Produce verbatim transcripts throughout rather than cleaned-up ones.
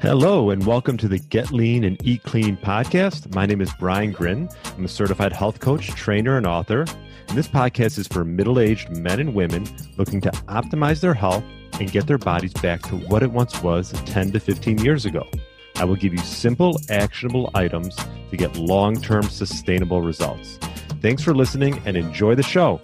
Hello, and welcome to the Get Lean and Eat Clean podcast. My name is Brian Grin. I'm a certified health coach, trainer, and author. And this podcast is for middle-aged men and women looking to optimize their health and get their bodies back to what it once was ten to fifteen years ago. I will give you simple, actionable items to get long-term sustainable results. Thanks for listening and enjoy the show.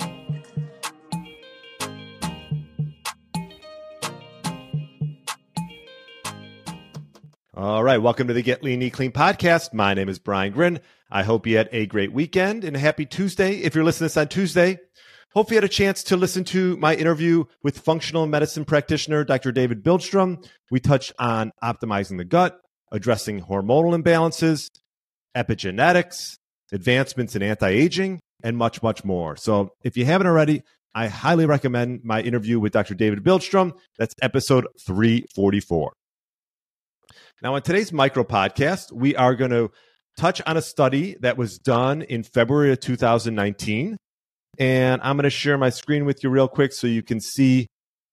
All right, welcome to the Get Lean, Eat Clean podcast. My name is Brian Grin. I hope you had a great weekend and a happy Tuesday. If you're listening to this on Tuesday, hope you had a chance to listen to my interview with functional medicine practitioner, Doctor David Billstrom. We touched on optimizing the gut, addressing hormonal imbalances, epigenetics, advancements in anti-aging, and much, much more. So if you haven't already, I highly recommend my interview with Doctor David Billstrom. That's episode three forty-four. Now, in today's micro podcast, we are going to touch on a study that was done in February of two thousand nineteen. And I'm going to share my screen with you real quick so you can see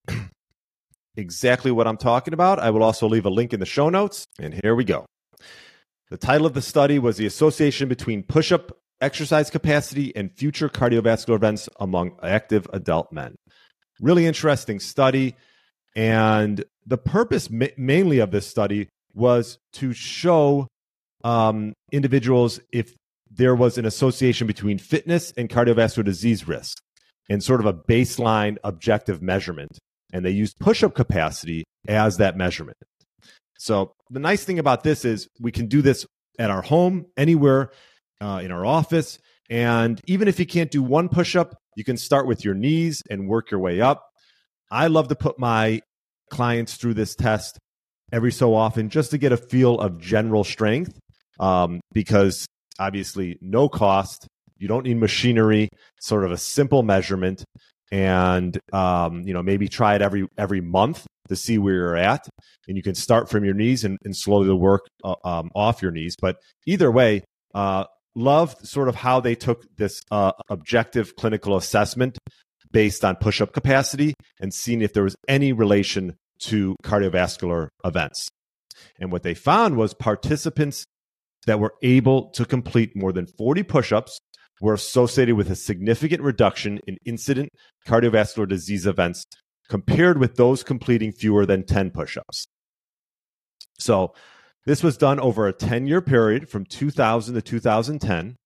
exactly what I'm talking about. I will also leave a link in the show notes. And here we go. The title of the study was The Association Between Push-Up Exercise Capacity and Future Cardiovascular Events Among Active Adult Men. Really interesting study. And the purpose ma- mainly of this study was to show um, individuals if there was an association between fitness and cardiovascular disease risk and sort of a baseline objective measurement. And they used push-up capacity as that measurement. So the nice thing about this is we can do this at our home, anywhere, uh, in our office. And even if you can't do one push-up, you can start with your knees and work your way up. I love to put my clients through this test every so often just to get a feel of general strength, um, because obviously no cost, you don't need machinery, sort of a simple measurement, and um, you know, maybe try it every every month to see where you're at, and you can start from your knees and, and slowly work uh, um, off your knees. But either way, uh, love sort of how they took this uh, objective clinical assessment based on push-up capacity and seeing if there was any relation to cardiovascular events. And what they found was participants that were able to complete more than forty push-ups were associated with a significant reduction in incident cardiovascular disease events compared with those completing fewer than ten push-ups. So this was done over a ten-year period from two thousand to two thousand ten.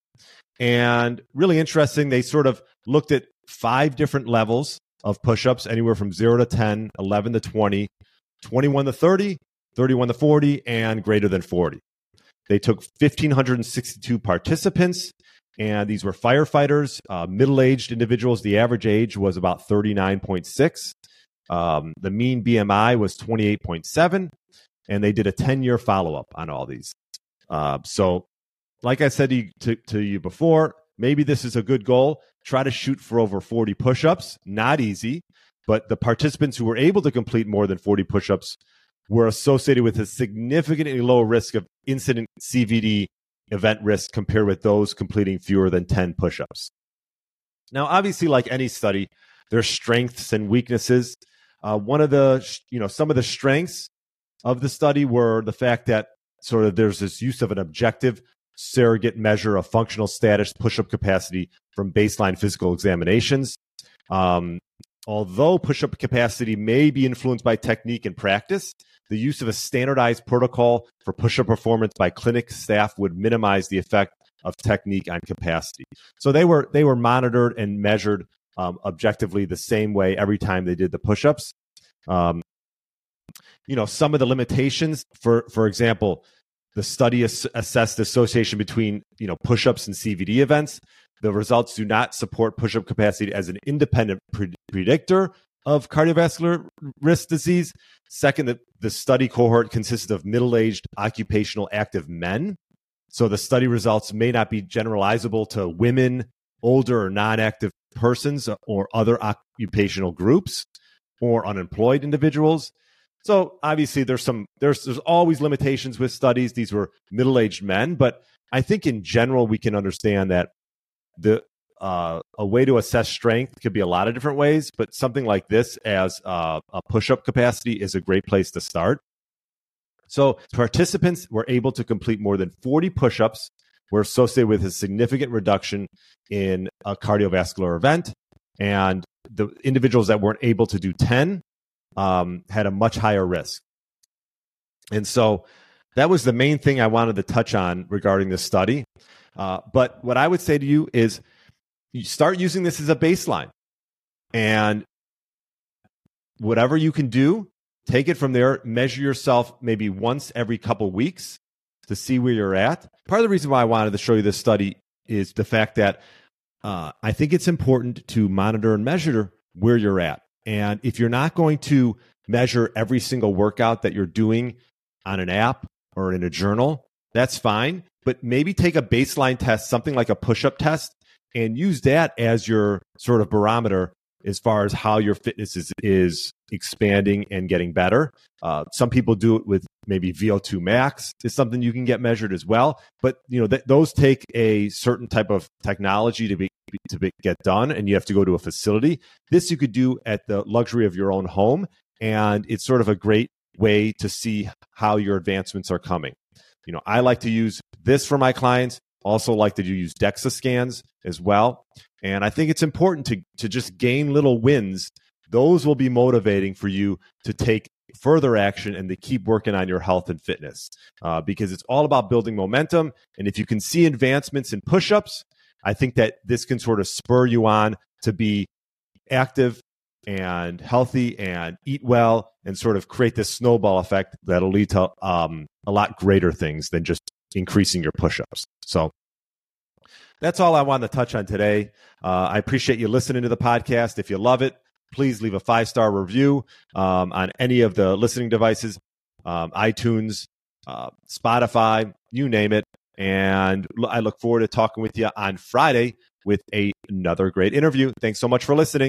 And really interesting, they sort of looked at five different levels of push-ups, anywhere from zero to ten, eleven to twenty, twenty-one to thirty, thirty-one to forty, and greater than forty. They took one thousand five hundred sixty-two participants, and these were firefighters, uh, middle-aged individuals. The average age was about thirty-nine point six. Um, the mean B M I was twenty-eight point seven, and they did a ten-year follow-up on all these. Uh, so, like I said to you, to, to you before, maybe this is a good goal. Try to shoot for over forty push-ups. Not easy, but the participants who were able to complete more than forty push-ups were associated with a significantly low risk of incident C V D event risk compared with those completing fewer than ten push-ups. Now, obviously, like any study, there's strengths and weaknesses. Uh, one of the, you know, some of the strengths of the study were the fact that sort of there's this use of an objective surrogate measure of functional status, push-up capacity from baseline physical examinations. Um, although push-up capacity may be influenced by technique and practice, the use of a standardized protocol for push-up performance by clinic staff would minimize the effect of technique on capacity. So they were they were monitored and measured um, objectively the same way every time they did the push-ups. Um, you know, some of the limitations, for for example, the study ass- assessed the association between, you know, push-ups and C V D events. The results do not support push-up capacity as an independent pre- predictor of cardiovascular risk disease. Second, the, the study cohort consisted of middle-aged occupational active men. So the study results may not be generalizable to women, older or non-active persons, or other occupational groups, or unemployed individuals. So obviously there's some there's there's always limitations with studies. These were middle-aged men, but I think in general we can understand that the uh, a way to assess strength could be a lot of different ways, but something like this as uh, a push-up capacity is a great place to start. So participants were able to complete more than forty push-ups, were associated with a significant reduction in a cardiovascular event. And the individuals that weren't able to do ten um, had a much higher risk. And so that was the main thing I wanted to touch on regarding this study. Uh, but what I would say to you is you start using this as a baseline. And whatever you can do, take it from there, measure yourself maybe once every couple weeks to see where you're at. Part of the reason why I wanted to show you this study is the fact that uh, I think it's important to monitor and measure where you're at. And if you're not going to measure every single workout that you're doing on an app or in a journal, that's fine. But maybe take a baseline test, something like a push-up test, and use that as your sort of barometer as far as how your fitness is, is expanding and getting better. Uh, some people do it with maybe V O two max is something you can get measured as well. But you know th- those take a certain type of technology to be to be, get done, and you have to go to a facility. This you could do at the luxury of your own home, and it's sort of a great way to see how your advancements are coming. You know, I like to use this for my clients. Also like to use DEXA scans as well. And I think it's important to, to just gain little wins. Those will be motivating for you to take further action and to keep working on your health and fitness uh, because it's all about building momentum. And if you can see advancements in push-ups, I think that this can sort of spur you on to be active and healthy and eat well and sort of create this snowball effect that'll lead to um, a lot greater things than just increasing your push-ups. So that's all I wanted to touch on today. Uh, I appreciate you listening to the podcast. If you love it, please leave a five-star review um, on any of the listening devices, um, iTunes, uh, Spotify, you name it. And I look forward to talking with you on Friday with a, another great interview. Thanks so much for listening.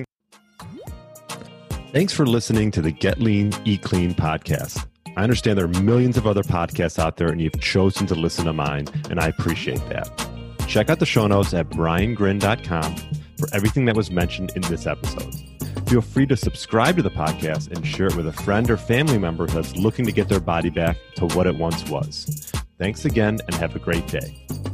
Thanks for listening to the Get Lean, Eat Clean podcast. I understand there are millions of other podcasts out there, and you've chosen to listen to mine, and I appreciate that. Check out the show notes at brian grin dot com for everything that was mentioned in this episode. Feel free to subscribe to the podcast and share it with a friend or family member that's looking to get their body back to what it once was. Thanks again, and have a great day.